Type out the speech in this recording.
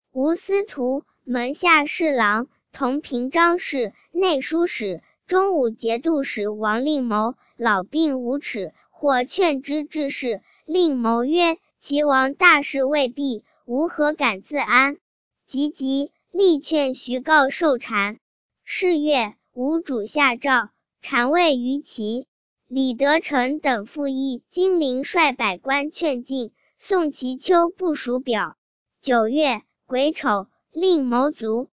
吴司徒，门下侍郎，同平章事、内书使、中武节度使王令谋老病无耻，或劝之致仕。令谋曰：齐王大事未毕，吾何敢自安？急，力劝徐告受禅。是月，吴主下诏，禅位于齐。李德成等附议，金陵率百官劝进，宋其丘部署表。9月，癸丑，令谋卒。